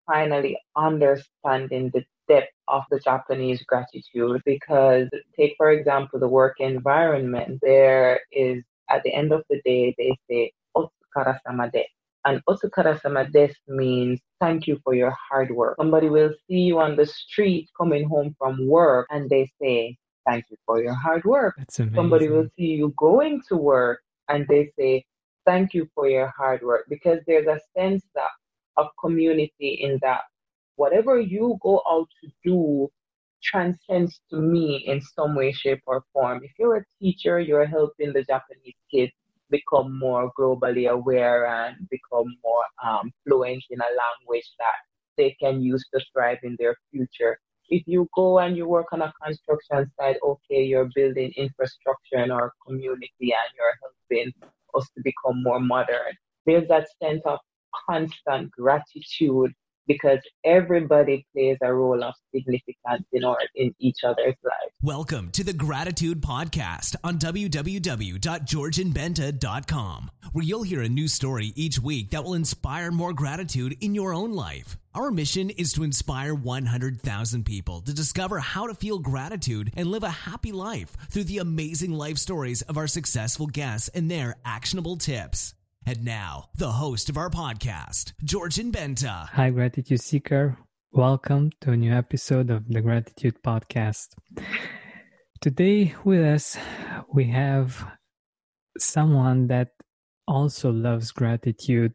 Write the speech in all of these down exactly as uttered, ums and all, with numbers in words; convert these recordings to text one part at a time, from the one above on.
finally understanding the depth of the Japanese gratitude. Because, take for example, the work environment, there is, at the end of the day, they say, Otsukara desu. And Otsukara desu means thank you for your hard work. Somebody will see you on the street coming home from work and they say, thank you for your hard work. That's amazing. Somebody will see you going to work and they say, thank you for your hard work. Because there's a sense that of community in that whatever you go out to do transcends to me in some way, shape, or form. If you're a teacher, you're helping the Japanese kids become more globally aware and become more um, fluent in a language that they can use to thrive in their future. If you go and you work on a construction site, okay, you're building infrastructure in our community and you're helping us to become more modern. There's that sense of constant gratitude because everybody plays a role of significance in our, in each other's lives. Welcome to the Gratitude Podcast on w w w dot george and benta dot com, where you'll hear a new story each week that will inspire more gratitude in your own life. Our mission is to inspire one hundred thousand people to discover how to feel gratitude and live a happy life through the amazing life stories of our successful guests and their actionable tips. And now, the host of our podcast, George and Benta. Hi, Gratitude Seeker. Welcome to a new episode of the Gratitude Podcast. Today with us, we have someone that also loves gratitude,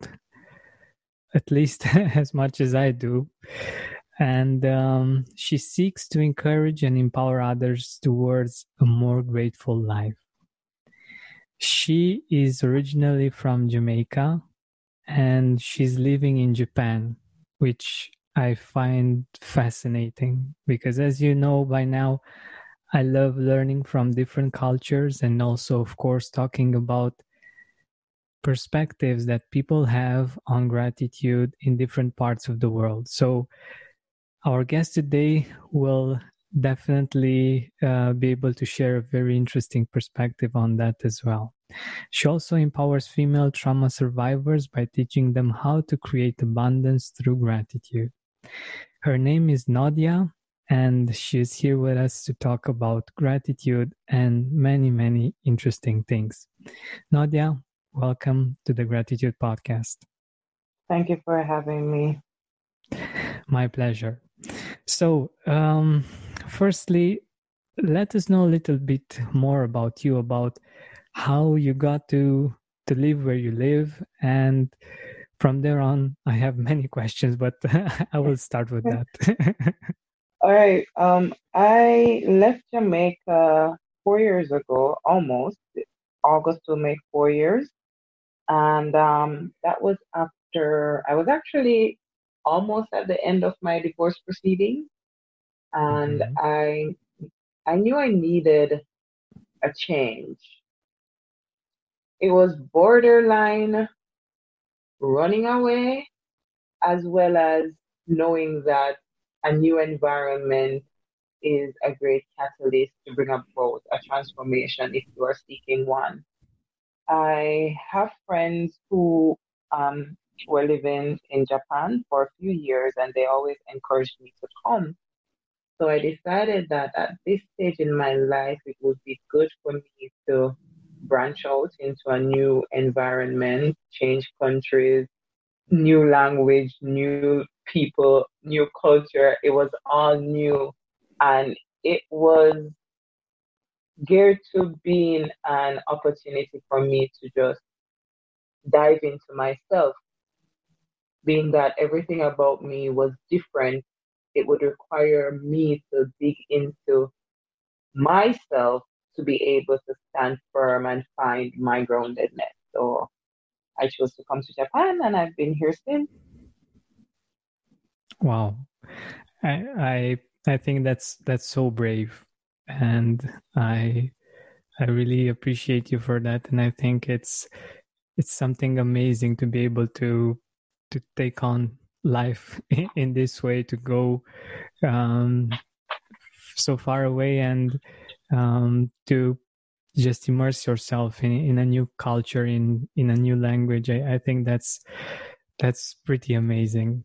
at least as much as I do. And um, she seeks to encourage and empower others towards a more grateful life. She is originally from Jamaica and she's living in Japan, which I find fascinating because, as you know by now, I love learning from different cultures and also, of course, talking about perspectives that people have on gratitude in different parts of the world. So our guest today will definitely uh, be able to share a very interesting perspective on that as well. She also empowers female trauma survivors by teaching them how to create abundance through gratitude. Her name is Nadia, and she is here with us to talk about gratitude and many, many interesting things. Nadia, welcome to the Gratitude Podcast. Thank you for having me. My pleasure. So, um, firstly, let us know a little bit more about you, about how you got to to live where you live, and from there on, I have many questions, but I will start with that. All right. Um, I left Jamaica four years ago, almost. August will make four years, and um, that was after I was actually almost at the end of my divorce proceedings, and mm-hmm. I I knew I needed a change. It was borderline running away, as well as knowing that a new environment is a great catalyst to bring about a transformation if you are seeking one. I have friends who um, were living in Japan for a few years, and they always encouraged me to come. So I decided that at this stage in my life, it would be good for me to branch out into a new environment, change countries, new language, new people, new culture. It was all new. And it was geared to being an opportunity for me to just dive into myself. Being that everything about me was different, it would require me to dig into myself to be able to stand firm and find my groundedness. So I chose to come to Japan, and I've been here since. Wow, I I I think that's that's so brave, and I I really appreciate you for that. And I think it's it's something amazing to be able to to take on life in, in this way, to go um, so far away and um, to just immerse yourself in, in a new culture, in, in a new language. I, I think that's that's pretty amazing.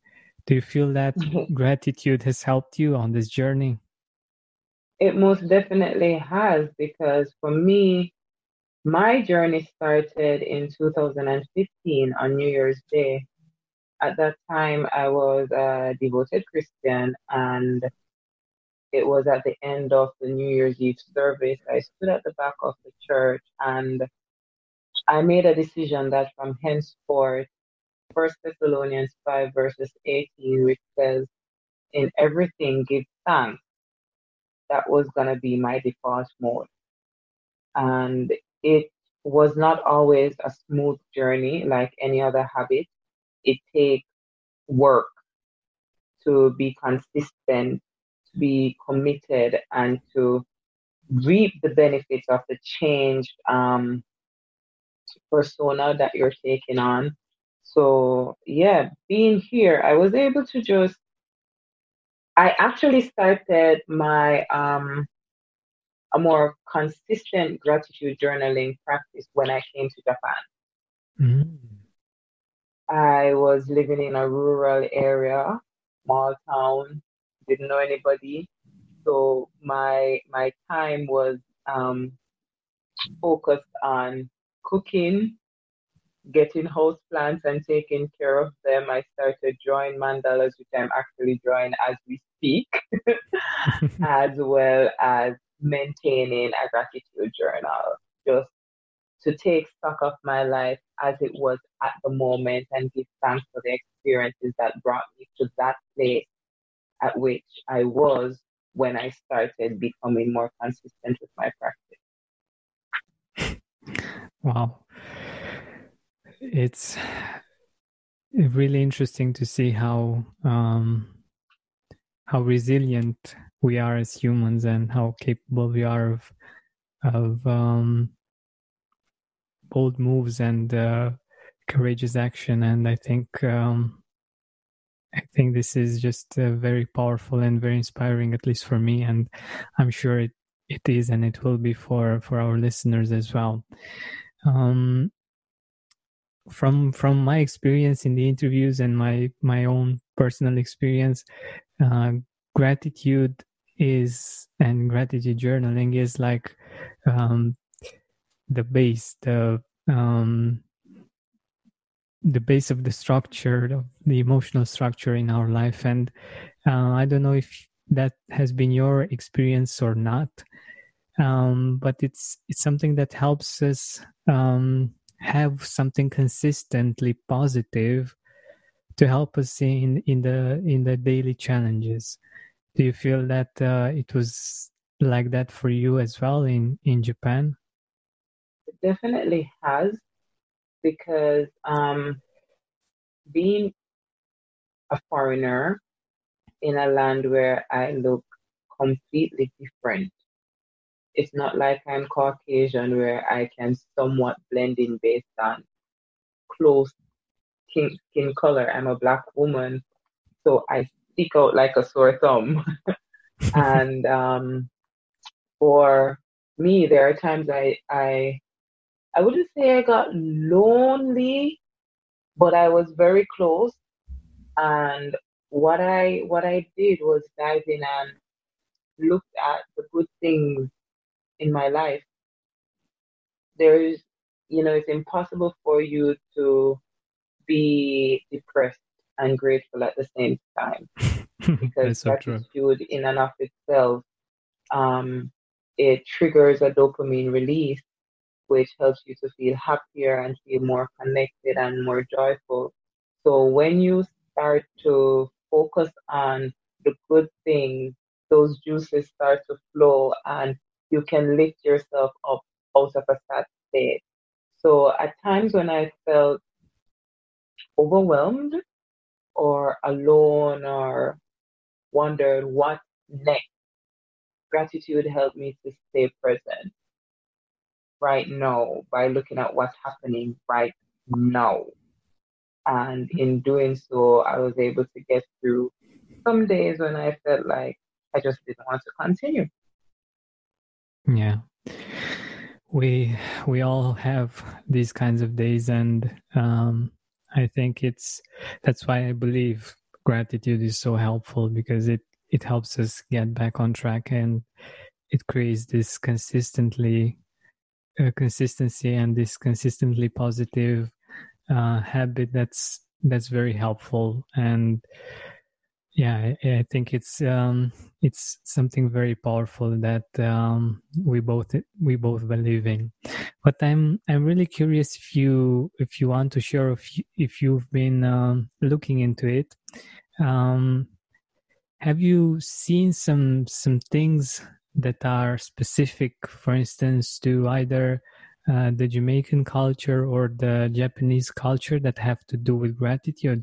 Do you feel that gratitude has helped you on this journey? It most definitely has, because for me, my journey started in two thousand fifteen on New Year's Day. At that time, I was a devoted Christian, and it was at the end of the New Year's Eve service. I stood at the back of the church, and I made a decision that from henceforth, First Thessalonians five verses eighteen, which says, "In everything give thanks," that was going to be my default mode. And it was not always a smooth journey like any other habit. It takes work to be consistent, to be committed, and to reap the benefits of the changed um, persona that you're taking on. So, yeah, being here, I was able to just, I actually started my um, a more consistent gratitude journaling practice when I came to Japan. Mm. I was living in a rural area, small town, didn't know anybody. So my my time was um, focused on cooking, getting house plants and taking care of them. I started drawing mandalas, which I'm actually drawing as we speak, as well as maintaining a gratitude journal, just to take stock of my life as it was at the moment and give thanks for the experiences that brought me to that place at which I was when I started becoming more consistent with my practice. Wow. It's really interesting to see how um, how resilient we are as humans and how capable we are of of um, bold moves and uh, courageous action. And I think um, I think this is just uh, very powerful and very inspiring, at least for me, and I'm sure it, it is, and it will be for for our listeners as well. Um, from from my experience in the interviews and my my own personal experience, uh, gratitude is and gratitude journaling is like um, the base, the um, the base of the structure, of the emotional structure in our life. And uh, I don't know if that has been your experience or not, um, but it's it's something that helps us um, have something consistently positive to help us in in the in the daily challenges. Do you feel that uh, it was like that for you as well in in Japan? It definitely has, because um, being a foreigner in a land where I look completely different, it's not like I'm Caucasian where I can somewhat blend in based on close skin, skin color. I'm a black woman, so I stick out like a sore thumb. And um, for me, there are times I, I I wouldn't say I got lonely, but I was very close. And what I what I did was dive in and looked at the good things in my life. There is, you know, it's impossible for you to be depressed and grateful at the same time, because That's so true. gratitude in and of itself, um, it triggers a dopamine release, which helps you to feel happier and feel more connected and more joyful. So when you start to focus on the good things, those juices start to flow and you can lift yourself up out of a sad state. So at times when I felt overwhelmed or alone or wondered what next, gratitude helped me to stay present right now by looking at what's happening right now. And in doing so, I was able to get through some days when I felt like I just didn't want to continue. Yeah. We we all have these kinds of days, and um, I think it's that's why I believe gratitude is so helpful because it, it helps us get back on track, and it creates this consistently uh, consistency and this consistently positive uh, habit that's that's very helpful. And yeah, I, I think it's um, it's something very powerful that um, we both we both believe in. But I'm I'm really curious if you if you want to share if you, if you've been um, looking into it. Um, have you seen some some things that are specific, for instance, to either uh, the Jamaican culture or the Japanese culture that have to do with gratitude?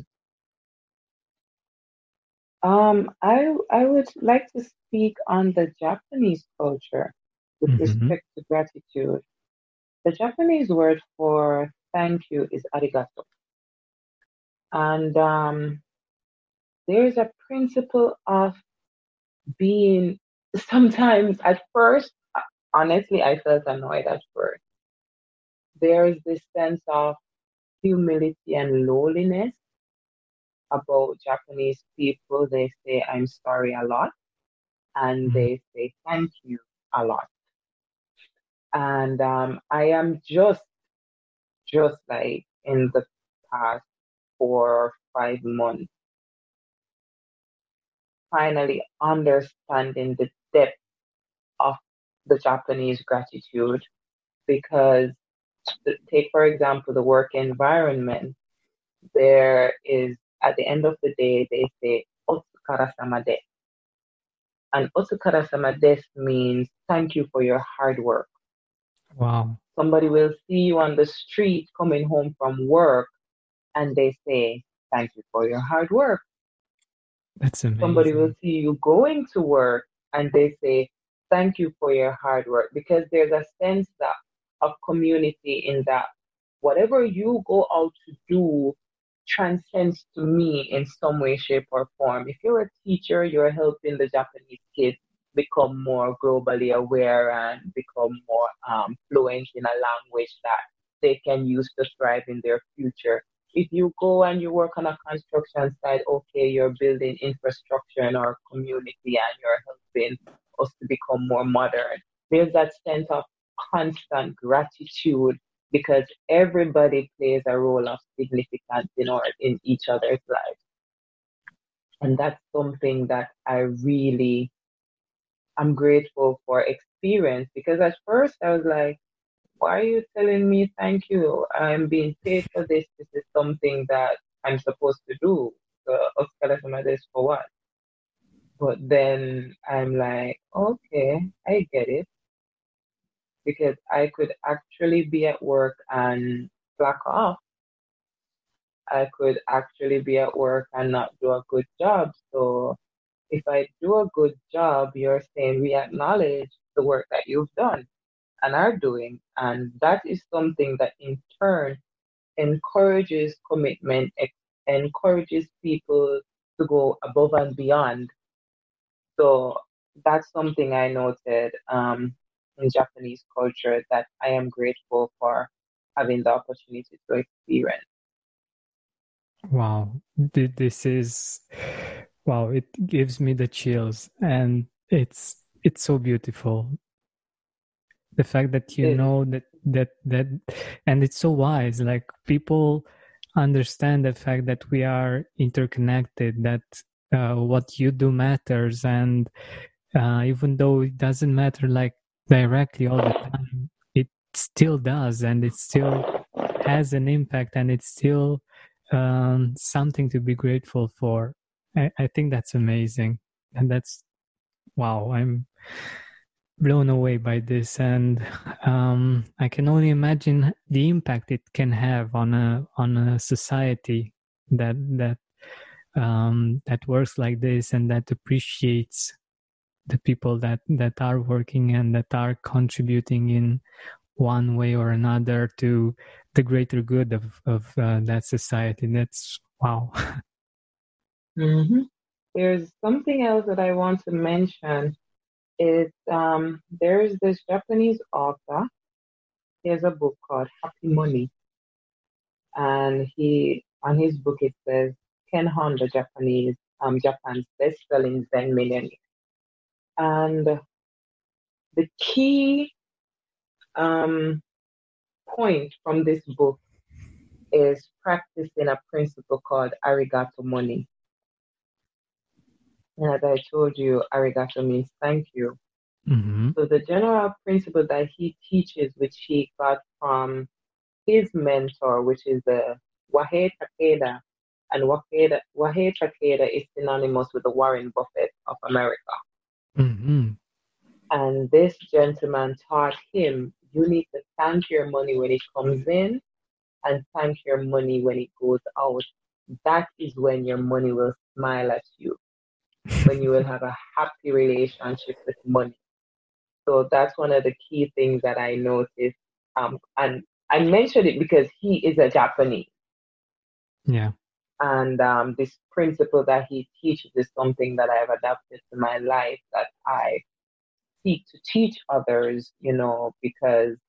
Um, I I would like to speak on the Japanese culture with Mm-hmm. respect to gratitude. The Japanese word for thank you is arigato. And um, there's a principle of being sometimes at first, uh, honestly, I felt annoyed at first. There's this sense of humility and lowliness about Japanese people. They say, I'm sorry a lot, and Mm-hmm. they say thank you a lot. And um, I am just, just like in the past four or five months, finally understanding the depth of the Japanese gratitude because, th- take for example, the work environment. There is, at the end of the day, they say, Otsukara sama de. And Otsukara sama des means thank you for your hard work. Wow, Somebody will see you on the street coming home from work and they say, thank you for your hard work. that's Somebody will amazing. see you going to work and they say, thank you for your hard work. Because there's a sense that of community in that whatever you go out to do transcends to me in some way, shape, or form. If you're a teacher, you're helping the Japanese kids become more globally aware and become more um, fluent in a language that they can use to thrive in their future. If you go and you work on a construction site, okay, you're building infrastructure in our community and you're helping us to become more modern. There's that sense of constant gratitude because everybody plays a role of significance in our in each other's lives. And that's something that I really I'm grateful for experience because at first I was like, why are you telling me thank you? I'm being paid for this. This is something that I'm supposed to do. So Oscar this for what? But then I'm like, okay, I get it. Because I could actually be at work and slack off. I could actually be at work and not do a good job. So if I do a good job, you're saying we acknowledge the work that you've done and are doing. And that is something that in turn encourages commitment, ex- encourages people to go above and beyond. So that's something I noted um, in Japanese culture that I am grateful for having the opportunity to experience. Wow, Th- this is wow. It gives me the chills, and it's it's so beautiful. The fact that you It, know that that that, and it's so wise. Like people understand the fact that we are interconnected. That uh, what you do matters, and uh, even though it doesn't matter like directly all the time, it still does, and it still has an impact, and it's still um, something to be grateful for. I, I think that's amazing, and that's wow. I'm blown away by this, and um, I can only imagine the impact it can have on a on a society that that um, that works like this and that appreciates the people that that are working and that are contributing in one way or another to the greater good of of uh, that society. That's wow. hmm There's something else that I want to mention. Is um, there's this Japanese author. He has a book called Happy Money, and he on his book it says Ken Honda, Japanese, um, Japan's best-selling Zen millionaire. And the key um, point from this book is practicing a principle called arigato money. And as I told you, arigato means thank you. Mm-hmm. So the general principle that he teaches, which he got from his mentor, which is the Wahei Takeda, and Wahei, Wahei Takeda is synonymous with the Warren Buffett of America. Mm-hmm. And this gentleman taught him, you need to thank your money when it comes in and thank your money when it goes out. That is when your money will smile at you, when you will have a happy relationship with money. So that's one of the key things that I noticed. Um, and I mentioned it because he is a Japanese. Yeah. And um, this principle that he teaches is something that I have adapted to my life, that I seek to teach others, you know, because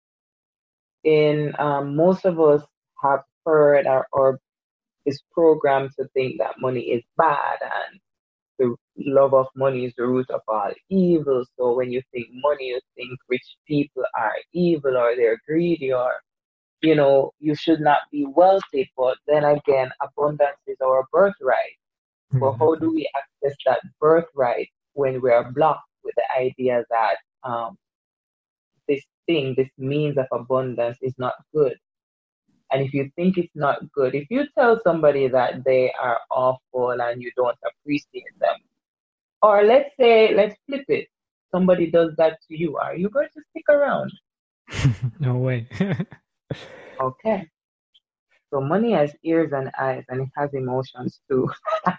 in um, most of us have heard or, or is programmed to think that money is bad and the love of money is the root of all evil. So when you think money, you think rich people are evil or they're greedy or, you know, you should not be wealthy. But then again, abundance is our birthright. But how Exactly. do we access that birthright when we are blocked with the idea that um, this thing, this means of abundance is not good? And if you think it's not good, if you tell somebody that they are awful and you don't appreciate them, or let's say, let's flip it, somebody does that to you, are you going to stick around? No way. Okay. So money has ears and eyes and it has emotions too.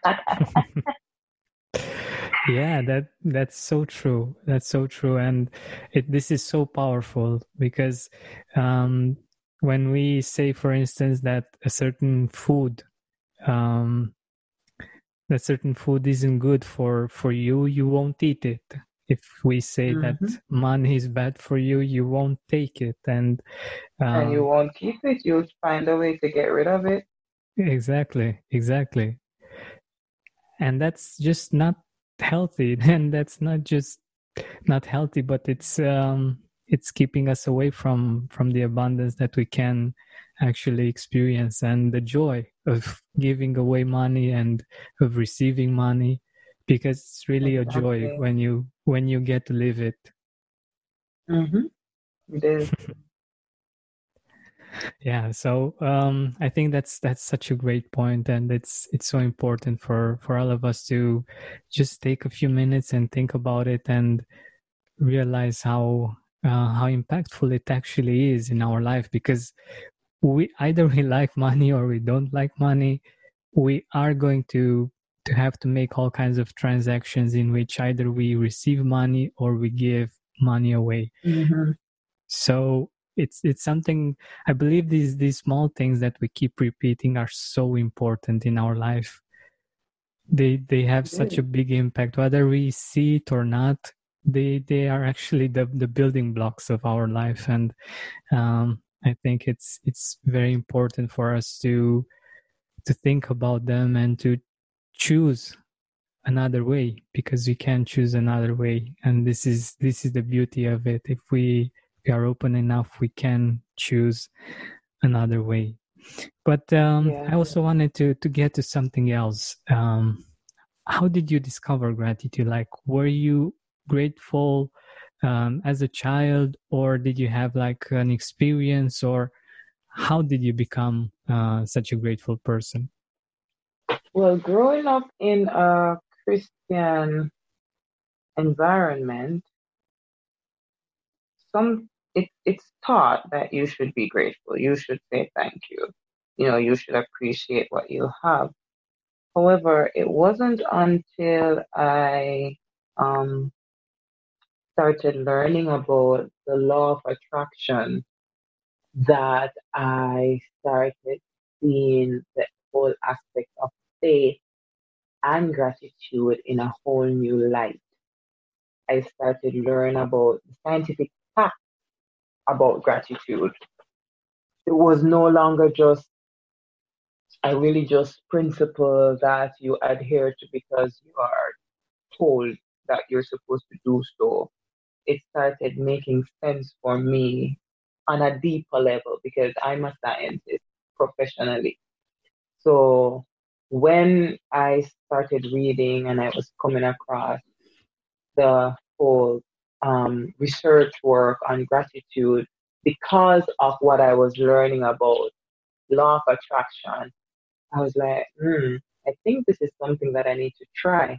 Yeah, that that's so true. That's so true, and it this is so powerful because um, when we say, for instance, that a certain food, um, that certain food isn't good for for you, you won't eat it. If we say that Hmm. money is bad for you, you won't take it, and And you um, won't keep it, you'll find a way to get rid of it. exactly, exactly, and that's just not healthy. And that's not just not healthy, but it's um it's keeping us away from from the abundance that we can actually experience and the joy of giving away money and of receiving money, because it's really a joy Exactly. when you when you get to live it. Mm-hmm. It is. Yeah, so um I think that's that's such a great point, and it's it's so important for for all of us to just take a few minutes and think about it and realize how uh, how impactful it actually is in our life, because we either we like money or we don't like money. We are going to to have to make all kinds of transactions in which either we receive money or we give money away. Mm-hmm. So it's it's something, I believe these these small things that we keep repeating are so important in our life. They they have It such is. a big impact, whether we see it or not. They they are actually the the building blocks of our life, and um, I think it's it's very important for us to to think about them and to choose another way, because we can choose another way, and this is this is the beauty of it. If we, we are open enough, we can choose another way. But um, Yeah. I also wanted to to get to something else. Um, how did you discover gratitude? Like, were you grateful um, as a child, or did you have like an experience, or how did you become uh, such a grateful person? Well, growing up in a Christian environment, some it, it's taught that you should be grateful. You should say thank you. You know, you should appreciate what you have. However, it wasn't until I um, started learning about the law of attraction that I started seeing the whole aspect of faith and gratitude in a whole new light. I started learning about the scientific facts about gratitude. It was no longer just are really just principles that you adhere to because you are told that you're supposed to do so. It started making sense for me on a deeper level because I'm a scientist professionally. So when I started reading and I was coming across the whole um, research work on gratitude, because of what I was learning about law of attraction, I was like, hmm, I think this is something that I need to try.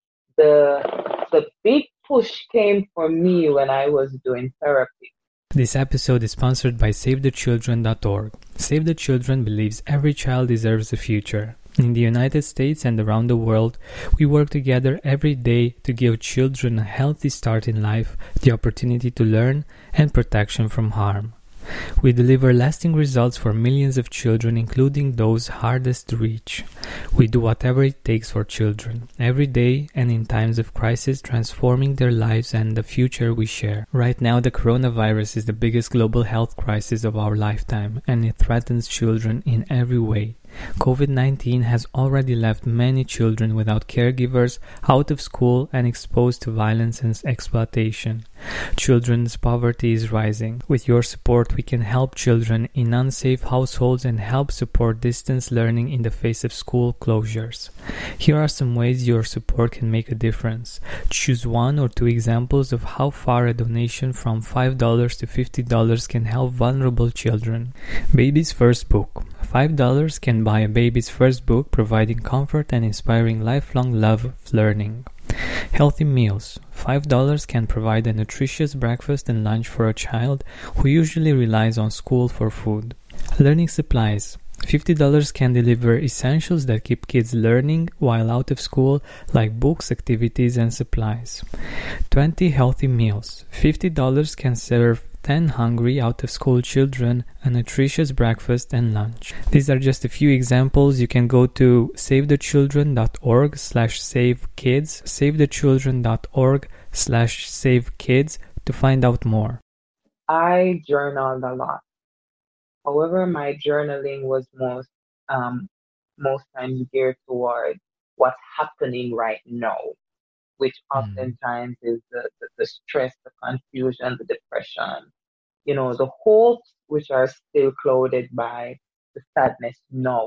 The the big push came for me when I was doing therapy. This episode is sponsored by Save the Children dot org. Save the Children believes every child deserves a future. In the United States and around the world, we work together every day to give children a healthy start in life, the opportunity to learn, and protection from harm. We deliver lasting results for millions of children, including those hardest to reach. We do whatever it takes for children, every day and in times of crisis, transforming their lives and the future we share. Right now, the coronavirus is the biggest global health crisis of our lifetime, and it threatens children in every way. COVID nineteen has already left many children without caregivers, out of school, and exposed to violence and exploitation. Children's poverty is rising. With your support, we can help children in unsafe households and help support distance learning in the face of school closures. Here are some ways your support can make a difference. Choose one or two examples of how far a donation from five dollars to fifty dollars can help vulnerable children. Baby's First Book. five dollars can buy a baby's first book, providing comfort and inspiring lifelong love of learning. Healthy Meals. five dollars can provide a nutritious breakfast and lunch for a child who usually relies on school for food. Learning Supplies. fifty dollars can deliver essentials that keep kids learning while out of school, like books, activities, and supplies. twenty Healthy Meals. fifty dollars can serve ten hungry out-of-school children a nutritious breakfast and lunch. These are just a few examples. You can go to save the children dot org slash save kids, save the children dot org slash save kids to find out more. I journaled a lot. However, my journaling was most um, most times geared toward what's happening right now, which oftentimes is the, the, the stress, the confusion, the depression, you know, the hopes which are still clouded by the sadness now.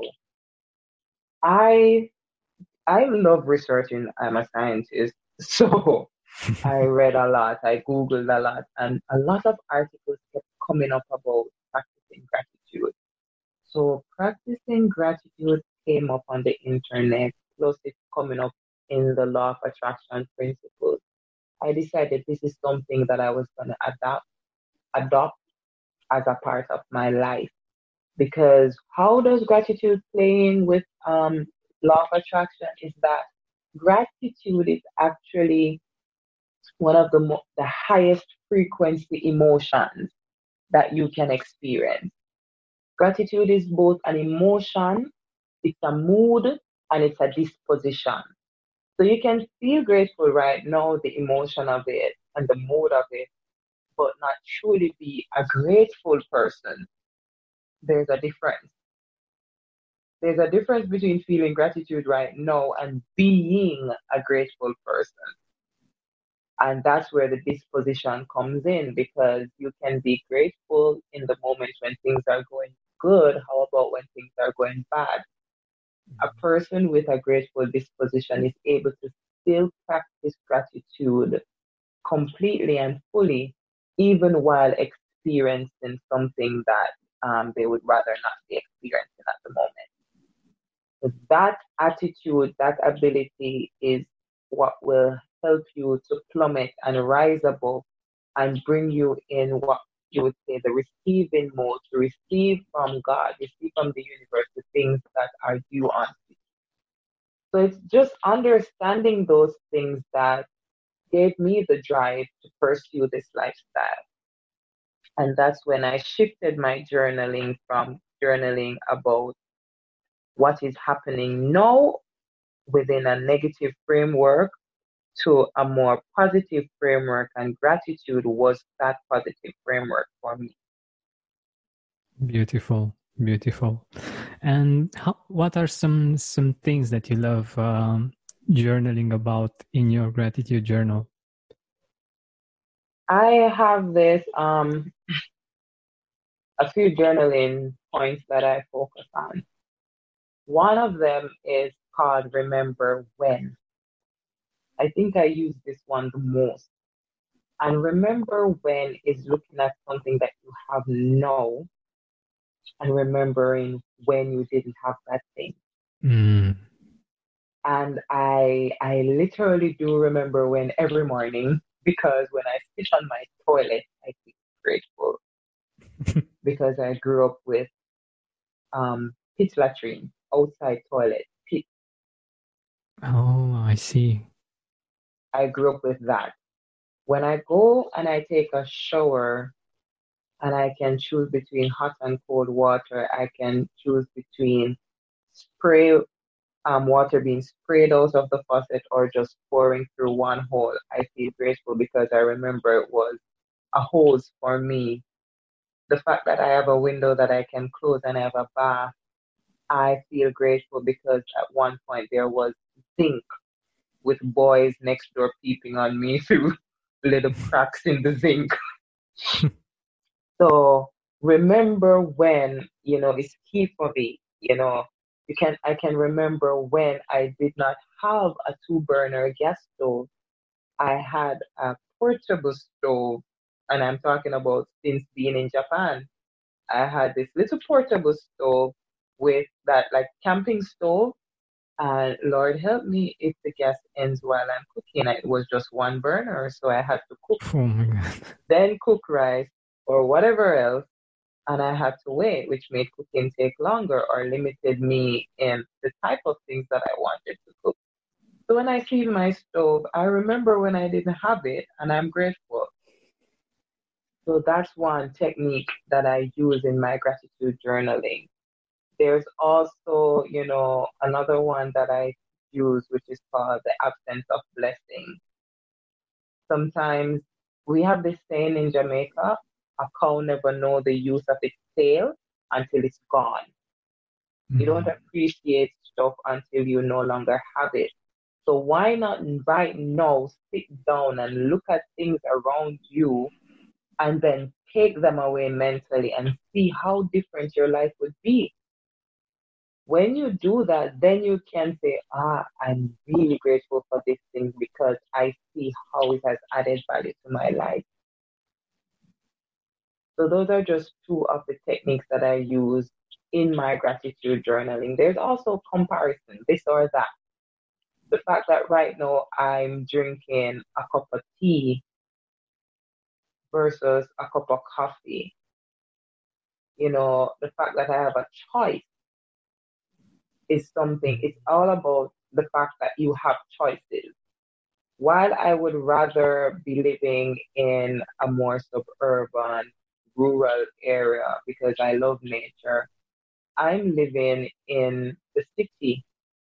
I I love researching. I'm a scientist, so I read a lot, I Googled a lot, and a lot of articles kept coming up about practicing gratitude. So practicing gratitude came up on the internet, plus it's coming up in the law of attraction principles. I decided this is something that I was going to adapt, adopt as a part of my life. Because how does gratitude play in with um, law of attraction is that gratitude is actually one of the, mo- the highest frequency emotions that you can experience. Gratitude is both an emotion, it's a mood, and it's a disposition. So you can feel grateful right now, the emotion of it and the mood of it, but not truly be a grateful person. There's a difference. There's a difference between feeling gratitude right now and being a grateful person. And that's where the disposition comes in, because you can be grateful in the moment when things are going good. How about when things are going bad? A person with a grateful disposition is able to still practice gratitude completely and fully, even while experiencing something that um, they would rather not be experiencing at the moment. So that attitude, that ability is what will help you to plummet and rise above and bring you in what you would say the receiving mode, to receive from God, receive from the universe the things that are due unto you. So it's just understanding those things that gave me the drive to pursue this lifestyle. And that's when I shifted my journaling from journaling about what is happening now within a negative framework to a more positive framework, and gratitude was that positive framework for me. Beautiful, beautiful. And how, what are some some things that you love um, journaling about in your gratitude journal? I have this um a few journaling points that I focus on. One of them is called Remember When. I think I use this one the most. And remember when is looking at something that you have now and remembering when you didn't have that thing. Mm. And I I literally do remember when every morning, because when I sit on my toilet, I feel grateful because I grew up with um pit latrine, outside toilet, pit. Oh, I see. I grew up with that. When I go and I take a shower and I can choose between hot and cold water, I can choose between spray um, water being sprayed out of the faucet or just pouring through one hole. I feel grateful because I remember it was a hose for me. The fact that I have a window that I can close and I have a bath, I feel grateful because at one point there was zinc with boys next door peeping on me through little cracks in the zinc. So remember when, you know, is key for me. You know, you can I can remember when I did not have a two burner gas stove. I had a portable stove, and I'm talking about since being in Japan. I had this little portable stove with that like camping stove. And Lord help me if the gas ends while I'm cooking. It was just one burner, so I had to cook, Oh my God. then cook rice or whatever else, and I had to wait, which made cooking take longer or limited me in the type of things that I wanted to cook. So when I see my stove, I remember when I didn't have it, and I'm grateful. So that's one technique that I use in my gratitude journaling. There's also, you know, another one that I use, which is called the absence of blessing. Sometimes we have this saying in Jamaica, a cow never know the use of its tail until it's gone. You don't Mm. appreciate stuff until you no longer have it. So why not right now sit down and look at things around you and then take them away mentally and see how different your life would be? When you do that, then you can say, ah, I'm really grateful for this thing because I see how it has added value to my life. So those are just two of the techniques that I use in my gratitude journaling. There's also comparison, this or that. The fact that right now I'm drinking a cup of tea versus a cup of coffee. You know, the fact that I have a choice is something, it's all about the fact that you have choices. While I would rather be living in a more suburban, rural area because I love nature, I'm living in the city.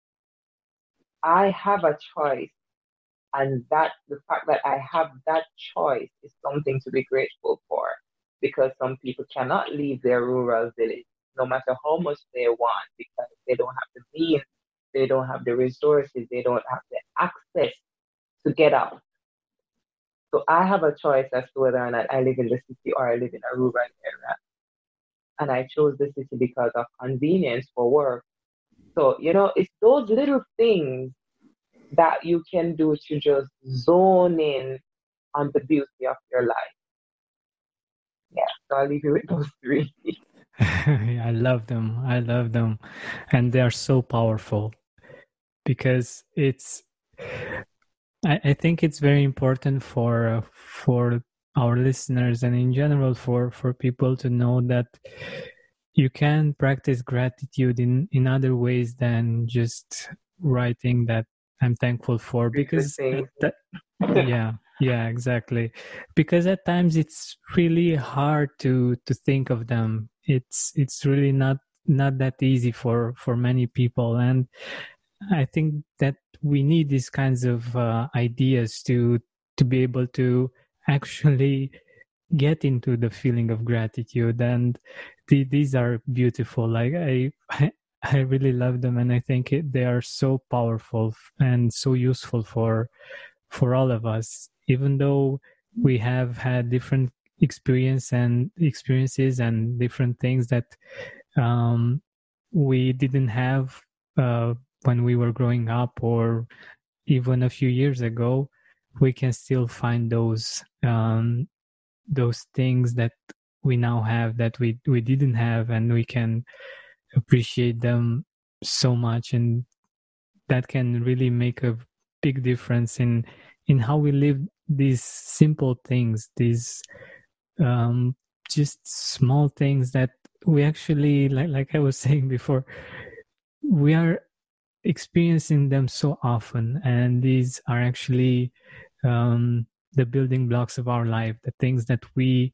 I have a choice, and that the fact that I have that choice is something to be grateful for because some people cannot leave their rural village no matter how much they want because they don't have the means, they don't have the resources, they don't have the access to get out. So I have a choice as to whether or not I live in the city or I live in a rural area. And I chose the city because of convenience for work. So, you know, it's those little things that you can do to just zone in on the beauty of your life. Yeah, so I'll leave you with those three. I love them. I love them. And they are so powerful because it's, I, I think it's very important for, uh, for our listeners and in general for, for people to know that you can practice gratitude in, in other ways than just writing that I'm thankful for, because at that, yeah, yeah, exactly. Because at times it's really hard to to think of them. It's it's really not not that easy for for many people, and I think that we need these kinds of uh, ideas to to be able to actually get into the feeling of gratitude. And the, these are beautiful. Like I I really love them, and I think it, they are so powerful and so useful for for all of us. Even though we have had different experience and experiences and different things that um, we didn't have uh, when we were growing up, or even a few years ago, we can still find those um, those things that we now have that we we didn't have, and we can appreciate them so much, and that can really make a big difference in in how we live these simple things, these um, just small things that we actually, like like I was saying before, we are experiencing them so often, and these are actually um, the building blocks of our life, the things that we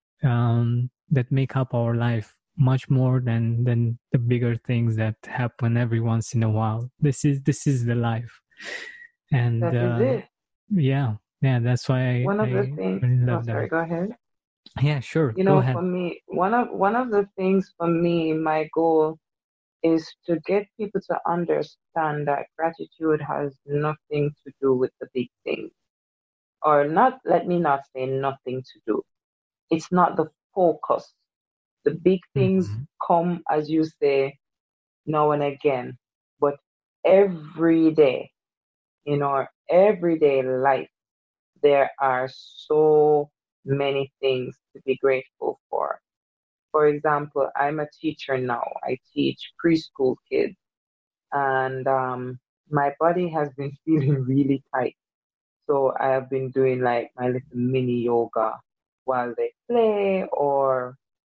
um, that make up our life much more than than the bigger things that happen every once in a while. This is this is the life, and That is um, it. yeah, yeah. That's why I, One of the I things, really oh, love sorry, them. go ahead. Yeah, sure. You Go know, ahead. for me, one of one of the things for me, my goal is to get people to understand that gratitude has nothing to do with the big things. Or not, let me not say nothing to do. It's not the focus. The big things Mm-hmm. come, as you say, now and again, but every day, in our everyday life, there are so many things to be grateful for. For example, I'm a teacher now. I teach preschool kids, and um, my body has been feeling really tight. So I have been doing like my little mini yoga while they play or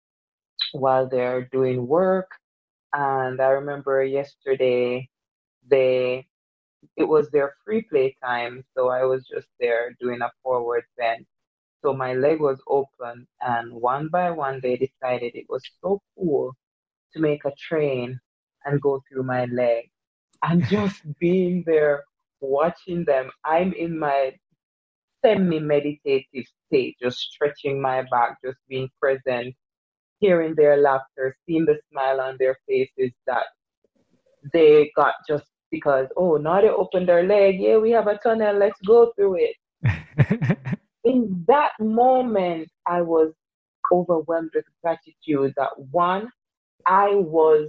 while they're doing work. And I remember yesterday they it was their free play time, so I was just there doing a forward bend. So my leg was open, and one by one they decided it was so cool to make a train and go through my leg. And just being there watching them, I'm in my semi-meditative state, just stretching my back, just being present, hearing their laughter, seeing the smile on their faces that they got just because, oh, now they opened their leg. Yeah, we have a tunnel. Let's go through it. In that moment, I was overwhelmed with gratitude that one, I was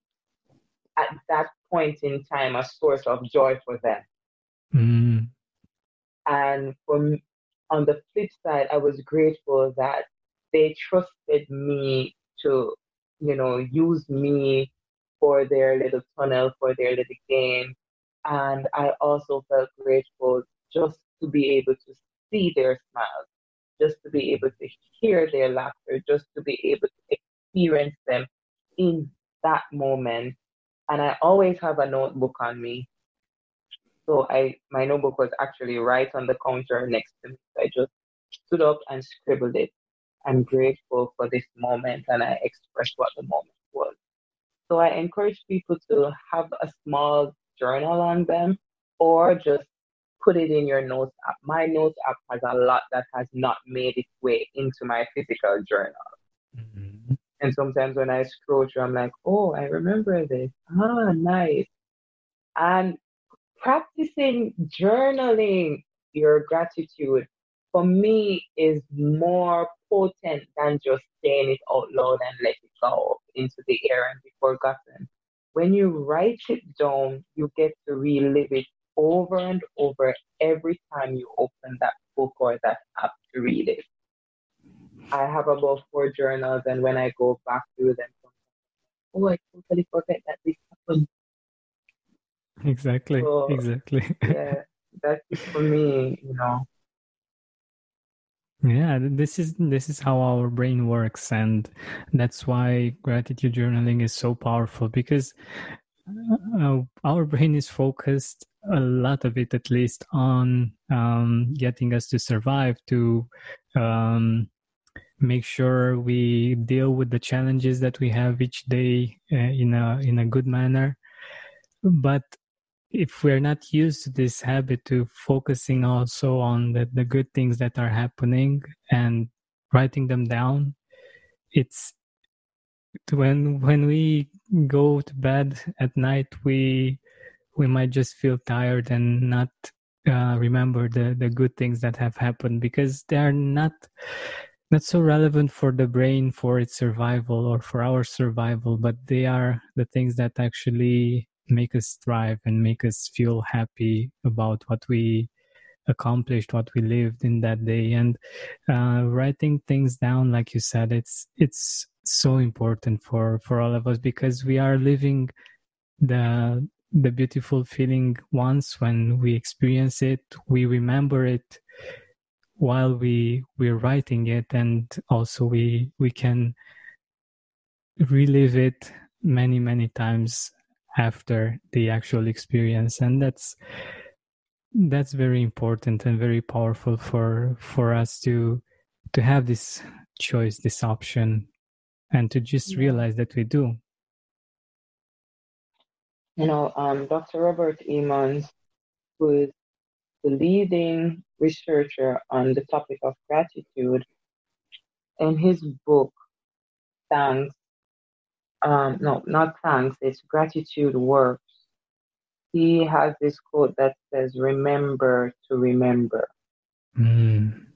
at that point in time a source of joy for them. Mm. And from on the flip side, I was grateful that they trusted me to, you know, use me for their little tunnel, for their little game. And I also felt grateful just to be able to see their smiles, just to be able to hear their laughter, just to be able to experience them in that moment. And I always have a notebook on me. So I my notebook was actually right on the counter next to me. So I just stood up and scribbled it. I'm grateful for this moment, and I expressed what the moment was. So I encourage people to have a small journal on them or just put it in your notes app. My notes app has a lot that has not made its way into my physical journal. Mm-hmm. And sometimes when I scroll through, I'm like, oh, I remember this. Ah, nice. And practicing journaling your gratitude for me is more potent than just saying it out loud and let it go into the air and be forgotten. When you write it down, you get to relive it over and over every time you open that book or that app to read it. I have about four journals, and when I go back through them, oh, I totally forget that this happened. Exactly. So, Exactly. yeah, that's it for me, you know. Yeah, this is this is how our brain works, and that's why gratitude journaling is so powerful, because uh, our brain is focused, a lot of it at least, on um, getting us to survive, to um, make sure we deal with the challenges that we have each day uh, in a in a good manner. But if we're not used to this habit to focusing also on the, the good things that are happening and writing them down, it's when when we go to bed at night, we we might just feel tired and not uh, remember the the good things that have happened, because they are not not so relevant for the brain for its survival or for our survival, but they are the things that actually make us thrive and make us feel happy about what we accomplished, what we lived in that day. And uh, writing things down, like you said, it's it's so important for for all of us, because we are living the the beautiful feeling once. When we experience it, we remember it while we we're writing it, and also we we can relive it many many times after the actual experience. And that's that's very important and very powerful for for us to to have this choice, this option, and to just Yeah. realize that we do. You know, um, Doctor Robert Emmons, who is the leading researcher on the topic of gratitude, in his book, Thanks, um, no, not Thanks, it's Gratitude Works. He has this quote that says, "Remember to remember," Mm.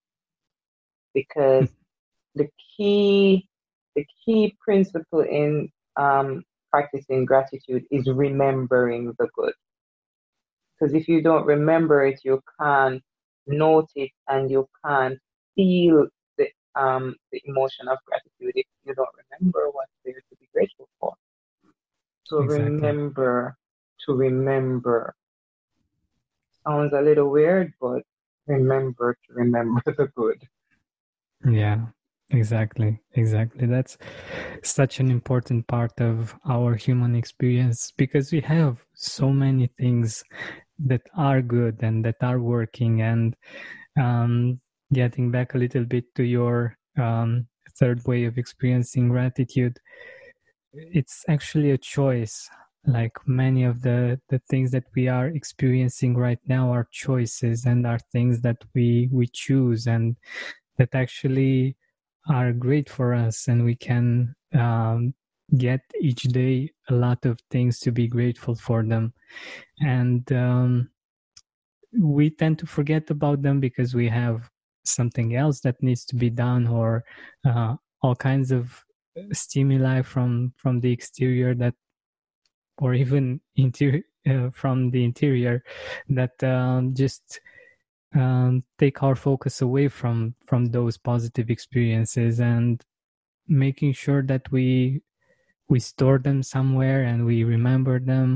because the key, the key principle in um, practicing gratitude is remembering the good. Because if you don't remember it, you can't note it and you can't feel the um the emotion of gratitude if you don't remember what's there to be grateful for. So Exactly. remember to remember. Sounds a little weird, but remember to remember the good. Yeah, exactly. Exactly. That's such an important part of our human experience, because we have so many things that are good and that are working. And um, getting back a little bit to your um, third way of experiencing gratitude, it's actually a choice. Like many of the the things that we are experiencing right now are choices, and are things that we we choose, and that actually are great for us, and we can um, get each day a lot of things to be grateful for them. And um, we tend to forget about them because we have something else that needs to be done, or uh, all kinds of stimuli from from the exterior, that or even interior uh, from the interior, that um, just um, take our focus away from from those positive experiences. And making sure that we we store them somewhere and we remember them,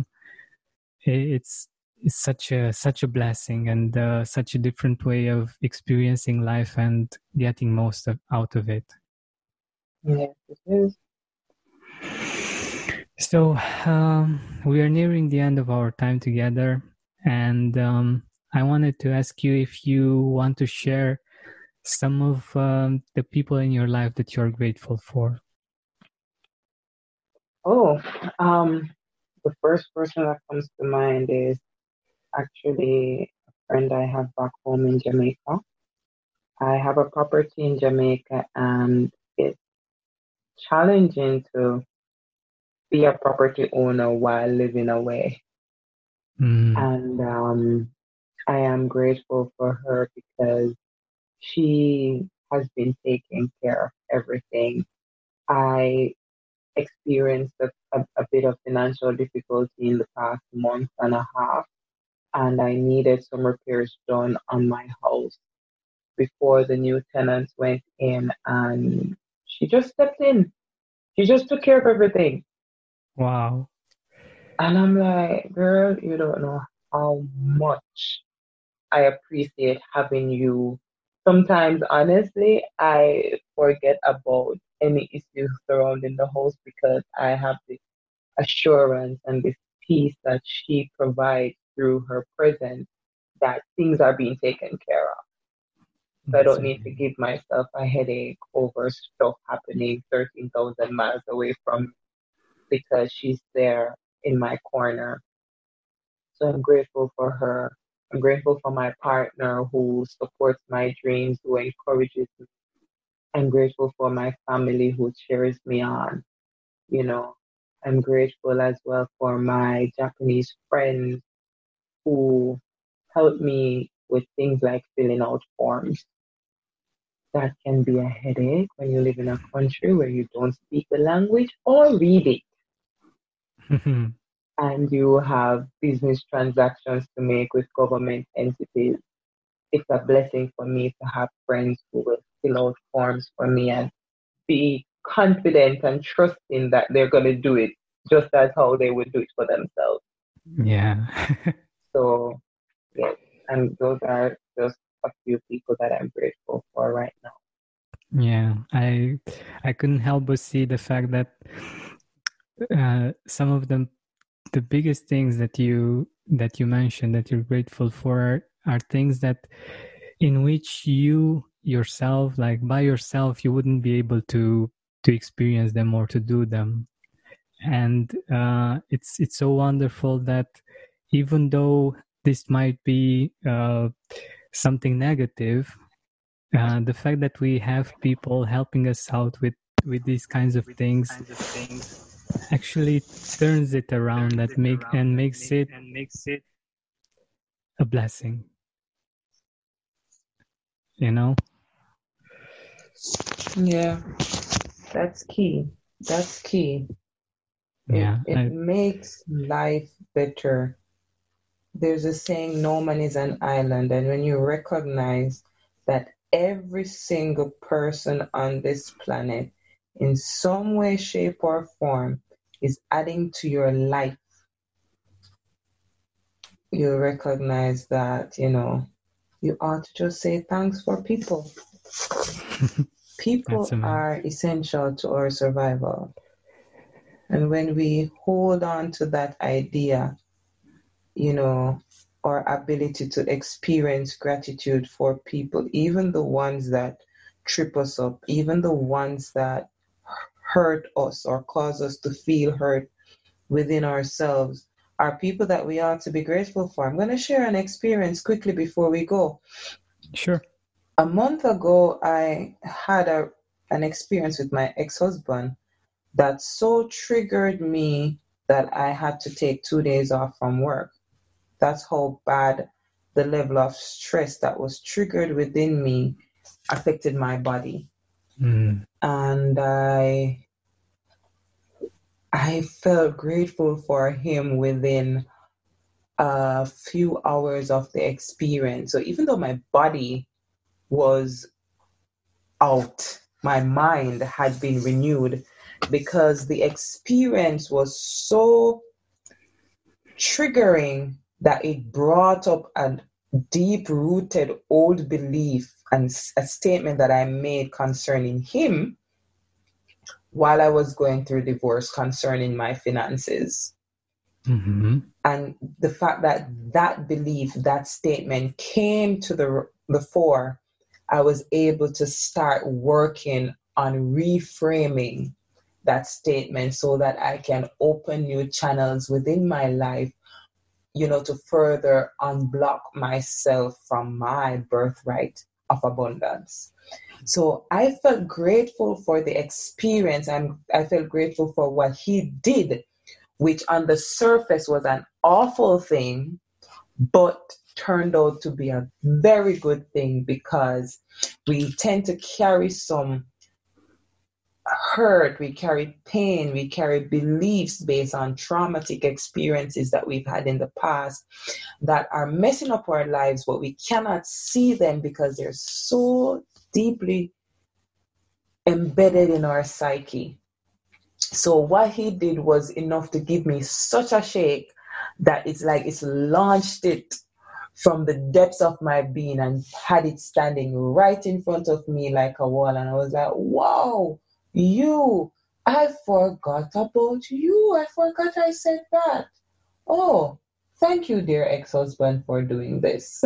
it's it's such a such a blessing, and uh, such a different way of experiencing life and getting most of, out of it. Yes, it is. So um, we are nearing the end of our time together, and um, I wanted to ask you if you want to share some of um, the people in your life that you're grateful for. Oh, um, the first person that comes to mind is actually a friend I have back home in Jamaica. I have a property in Jamaica, and it's challenging to be a property owner while living away. Mm. And um, I am grateful for her because she has been taking care of everything. I experienced a, a, a bit of financial difficulty in the past month and a half, and I needed some repairs done on my house before the new tenants went in, and she just stepped in. She just took care of everything. Wow. And I'm like, girl, you don't know how much I appreciate having you. Sometimes, honestly, I forget about any issues surrounding the house because I have this assurance and this peace that she provides through her presence, that things are being taken care of. So I That's don't need to amazing. give myself a headache over stuff happening thirteen thousand miles away from me, because she's there in my corner. So I'm grateful for her. I'm grateful for my partner who supports my dreams, who encourages me. I'm grateful for my family who cheers me on, you know. I'm grateful as well for my Japanese friends who help me with things like filling out forms. That can be a headache when you live in a country where you don't speak the language or read it. And you have business transactions to make with government entities. It's a blessing for me to have friends who will fill out forms for me and be confident and trusting that they're going to do it just as how they would do it for themselves. Yeah. So, yes, and those are just a few people that I'm grateful for right now. Yeah, I I couldn't help but see the fact that uh, some of them, the biggest things that you that you mentioned that you're grateful for are, are things that in which you yourself, like by yourself, you wouldn't be able to to experience them or to do them. And uh, it's it's so wonderful that even though this might be uh, something negative, uh, the fact that we have people helping us out with with these kinds of things actually turns it around that make and makes it a blessing, you know. Yeah, that's key. That's key. Yeah, It, it I, makes life better. There's a saying, no man is an island. And when you recognize that every single person on this planet, in some way, shape, or form, is adding to your life, you recognize that, you know, you ought to just say thanks for people. People are essential to our survival. And when we hold on to that idea, you know, our ability to experience gratitude for people, even the ones that trip us up, even the ones that hurt us or cause us to feel hurt within ourselves, are people that we ought to be grateful for. I'm going to share an experience quickly before we go. Sure. A month ago, I had a, an experience with my ex-husband that so triggered me that I had to take two days off from work. That's how bad the level of stress that was triggered within me affected my body. Mm. And I, I felt grateful for him within a few hours of the experience. So even though my body was out, my mind had been renewed because the experience was so triggering that it brought up a deep-rooted old belief and a statement that I made concerning him while I was going through divorce concerning my finances. Mm-hmm. And the fact that that belief, that statement came to the, the fore, I was able to start working on reframing that statement so that I can open new channels within my life, you know, to further unblock myself from my birthright of abundance. So I felt grateful for the experience. I'm, I felt grateful for what he did, which on the surface was an awful thing, but turned out to be a very good thing because we tend to carry some hurt, we carry pain, we carry beliefs based on traumatic experiences that we've had in the past that are messing up our lives, but we cannot see them because they're so deeply embedded in our psyche. So what he did was enough to give me such a shake that it's like it's launched it from the depths of my being and had it standing right in front of me like a wall. And I was like, wow, you, I forgot about you. I forgot I said that. Oh, thank you, dear ex-husband, for doing this.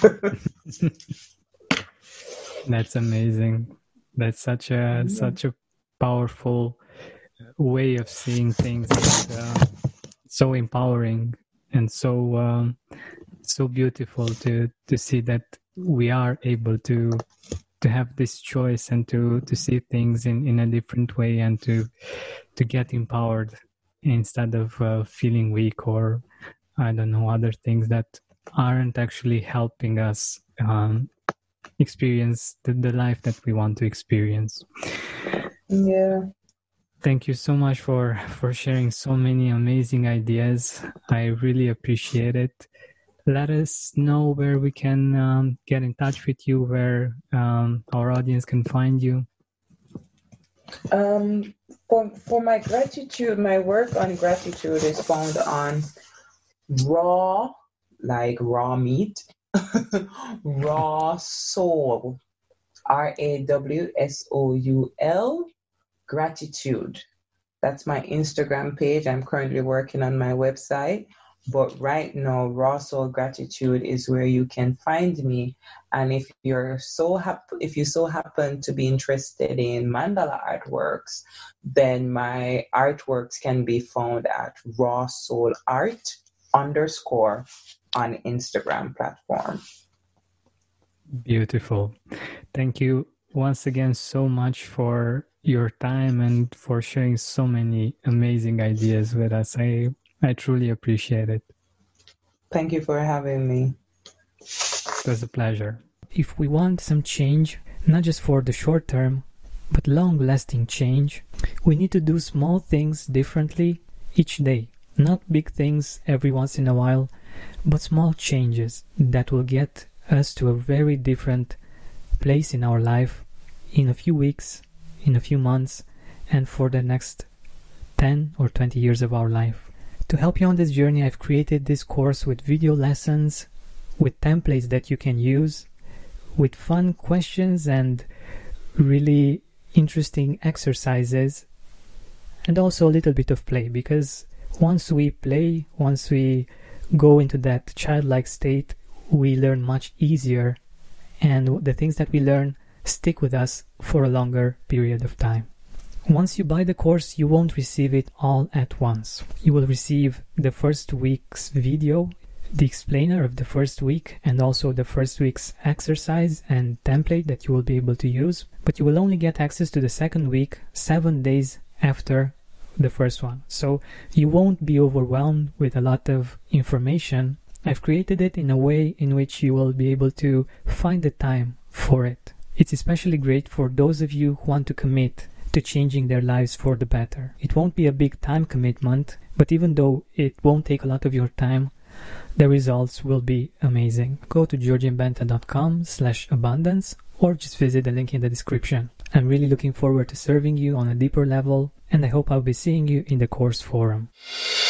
That's amazing. That's such a yeah. such a powerful way of seeing things, and uh, so empowering and so um, so beautiful to to see that we are able to to have this choice and to to see things in in a different way and to to get empowered instead of uh, feeling weak or, I don't know, other things that aren't actually helping us um, experience the, the life that we want to experience. Yeah. Thank you so much for, for sharing so many amazing ideas. I really appreciate it. Let us know where we can um, get in touch with you, where um, our audience can find you. Um, for, for my gratitude, my work on gratitude is found on Raw, like raw meat, Raw Soul, R A W S O U L, Gratitude. That's my Instagram page. I'm currently working on my website, but right now, Raw Soul Gratitude is where you can find me. And if you're so hap- if you so happen to be interested in mandala artworks, then my artworks can be found at Raw Soul Art underscore on Instagram platform. Beautiful. Thank you once again so much for your time and for sharing so many amazing ideas with us. I, I truly appreciate it. Thank you for having me. It was a pleasure. If we want some change, not just for the short term, but long-lasting change, we need to do small things differently each day. Not big things every once in a while, but small changes that will get us to a very different place in our life in a few weeks, in a few months, and for the next ten or twenty years of our life. To help you on this journey, I've created this course with video lessons, with templates that you can use, with fun questions and really interesting exercises, and also a little bit of play, because once we play, once we go into that childlike state, we learn much easier, and the things that we learn stick with us for a longer period of time. Once you buy the course, you won't receive it all at once. You will receive the first week's video, the explainer of the first week, and also the first week's exercise and template that you will be able to use, but you will only get access to the second week seven days after the first one. So you won't be overwhelmed with a lot of information. I've created it in a way in which you will be able to find the time for it. It's especially great for those of you who want to commit to changing their lives for the better. It won't be a big time commitment, but even though it won't take a lot of your time, the results will be amazing. Go to georgianbenta.com slash abundance or just visit the link in the description. I'm really looking forward to serving you on a deeper level, and I hope I'll be seeing you in the course forum.